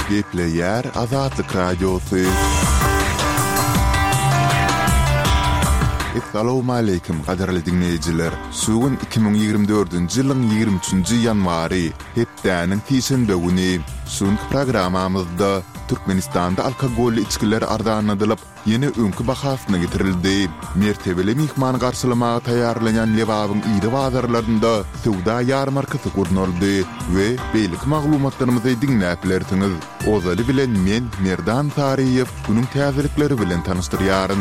Gepleyer Azatlık Radyosu. Assalamu alaykum qadarly dinleyijiler. Sugun 2024-nji ýylyň 23-nji ýanwary hepdäniň tiýşenbe güni suňky programamyzda Türkmenistanda alkogolly içkiler arzanladylyp ýene öňkü bahasyna getirildi. Mertebeli mihman garşylamaga taýýarlanan Lewabyň ýyly bazarlarynda sowda ýarmarkasy gurnuldy we beýlik maglumatlarymyzy diňläp bilersiňiz. Ozaly bilen men Merdan Tariýew bunyň täzelikleri bilen tanışdyrýaryn.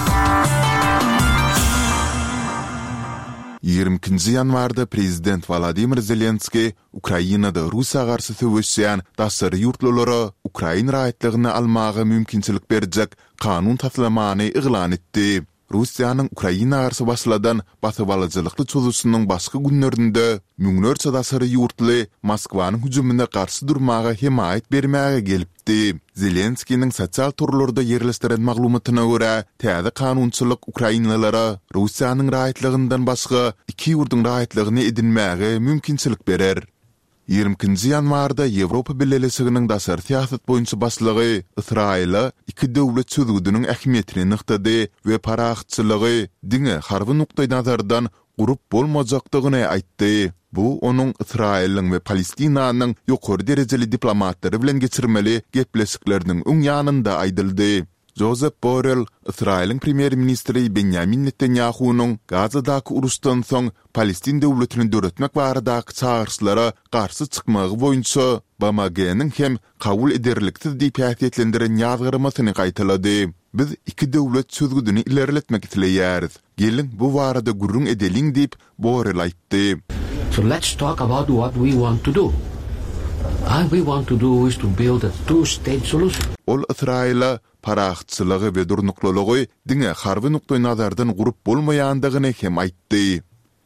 20 ýanwarda Prezident Vladimir Zelenski Ukrainada Russiýa garşy söwüşýän daşary ýurtlulara Ukraina raýatlygyny almagy mümkinçilik berjek kanun taslamany iglan etdi. Russiýanyň Ukraina garşy başladan batyp alyjylykly çözüşiniň başga günlerinde müňlerçe daşary ýurtly Moskwanyň hüjümine garşy durmaga himayet bermäge gelipdi. Zelenskiň sosial turlarda ýerleşdiren maglumatyna görä, täze kanunçylyk Ukrainalara Russiýanyň raýatlygyndan başga iki ýurduň raýatlygyny edinmäge mümkinçilik berer. 20 ýanwarda Ýewropa Birleşiginiň daşary siýasat boýunça başlygy Israila iki döwlet çözgüdüniň ähmiýetini nyktady we paraxçylygy diňe harby nukdaý nazardan gurup bolmajakdygyny aýtdy. Bu onuň Israiliň we Palestinanyň ýokary derejeli diplomatlary bilen geçirmeli gepleşikleriniň öň ýanynda aýdyldy. Joseph Borrell, Israiliň premier ministri Benjamin Netanyahu'nun Gazadaky uruşdan soň Palestin döwletini döretmek baradaky çağrışlara garşy çykmagy boýunça BMG'niň hem kabul ederliksiz diýip häsiýetlendiren ýazgyrmasyny gaýtalady. Biz iki döwlet çözgüdüni ilerletmek isleýäris. Gelin bu barada gurrun edeliň diýip Borrell aýtdy. So let's talk about what we want to do. And we want to do is to build a two-state solution. Ol Israila paraxçylygy we durnuklylygy diňe harby nukdaý nazardan gurup bolmaýandygyny hem aýtdy.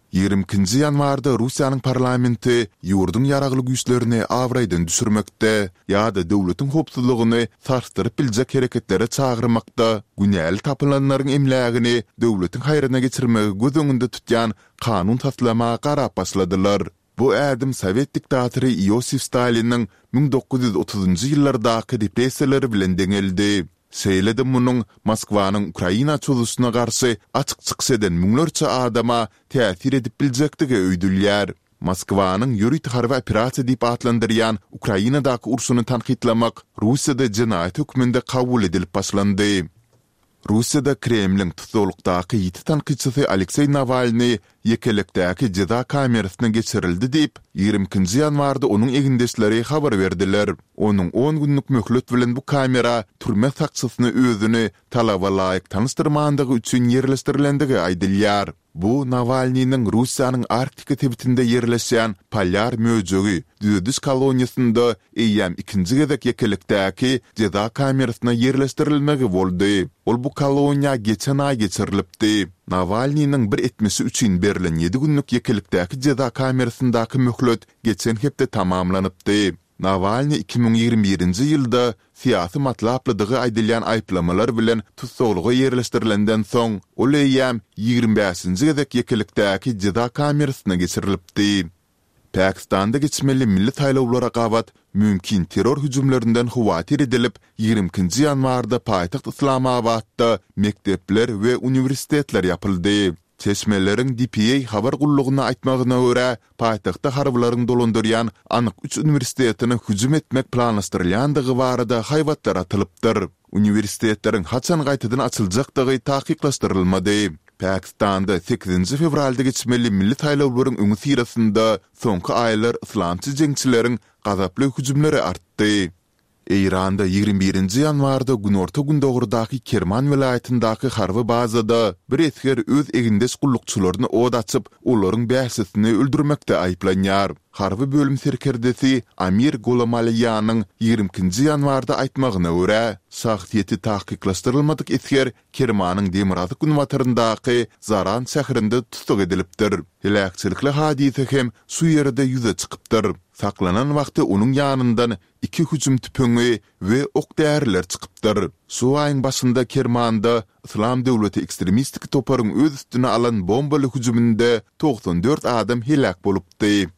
20 ýanwarda Russiýanyň parlamenti ýurdun ýaragly güýçlerini awraýdan düşürmekde ýa-da döwletiň hopsuzlygyny sarstyryp biljek hereketlere çağırmakda günäli tapylanlaryň emlägini döwletiň haýryna geçirmegi göz öňünde tutýan kanun taslamaga garap başladylar. Bu ädim Sowet diktatory Iosif Stalin'in 1930-njy ýyllardaky repressiýaleri bilen deňeldi. Seýledim munyň Moskwanyň Ukraina çözüşine garşy açyk çykyş eden müňlerçe adama täsir edip biljekdigi öýdülýär. Moskwanyň ýürüt harby operasiýa diýip atlandyrýan Ukrainadaky urşuny tanqidlamak Russiýada jenaýat hökmünde kabul edilip başlandy. Russiýada Kremliň tutulukdaky ýiti tanqidçisi Aleksey Navalny ýekelekdäki jeda kamerasyna geçirildi diýip 20 ýanwarda onuň egindeşleri habar berdiler. Onuň 10 günlük möhlet bilen bu kamera türme sakçysyny özüni talaba laýyk tanystyrmandygy üçin ýerleşdirilendigi aýdylýar. Bu Navalnyň Russiýanyň Arktika tebitinde ýerleşýän Polyar möjegi düýdüş koloniýasynda eýýäm 2-nji gezek ýekelekdäki jeda kamerasyna ýerleşdirilmegi boldy. Ol bu koloniýa geçen aý geçirilipdi. Navalnyň bir etmesi üçin berilen 7 günlük ýekelekdäki jeda kamerasyndaky möhlet geçen hepde tamamlanypdy. Navalny 2021-nji ýylda siýasy matlaplydygy aýdylýan aýplamalar bilen tutulgy ýerleşdirilenden soň ol eýýäm 25-nji gezek ýekelekdäki jeda kamerasyna geçirilipdi. Pakistanda geçmeli milli taýlawlara gabat mümkin terror hüjümlerinden huwatir edilip 20 ýanwarda paýtaxt Islamabadda mektepler we uniwersitetler ýapyldy. Çeşmeleriň DPA habar gullugyna aýtmagyna görä, paýtagtda harbylaryň dolandyrýan anyk 3 uniwersitetini hüjüm etmek planlaşdyrylýandygy barada haýwatlar atylypdyr. Uniwersitetlerin haçan gaýtadan açyljakdygy taýyklaşdyrylmady. Pakistanda 8 fevralda geçmeli milli taýlawlaryň öňü sirasynda soňky aýlar islamçy jeňçileriň gazaply hüjümleri artdy. Eýranda 21-nji ýanwarda günorta gündogurdaky Kerman welaýatyndaky harby bazada bir etger öz egindeş gullukçylaryny od açyp, olaryň bäsisini öldürmekde aýplanýar. Harby bölüm serkerdesi Amir Golamaliyanyň 20-nji ýanwarda aýtmagyna görä, şahsiýeti tahkiklaşdyrylmadyk etger Kermanyň Demirady günwataryndaky Zaran şäherinde tutsak edilipdir. Helakçylykly hadise hem şu ýerde ýüze çykypdyr. Saklanan wagty onuň ýanyndan 2 hüjüm tüpüňi we okdärler çykypdyr. Şu aýyň başynda Kermanda Islam döwleti ekstremistik toparyň öz üstüne alan bombaly hüjüminde 94 adam helak bolupdy.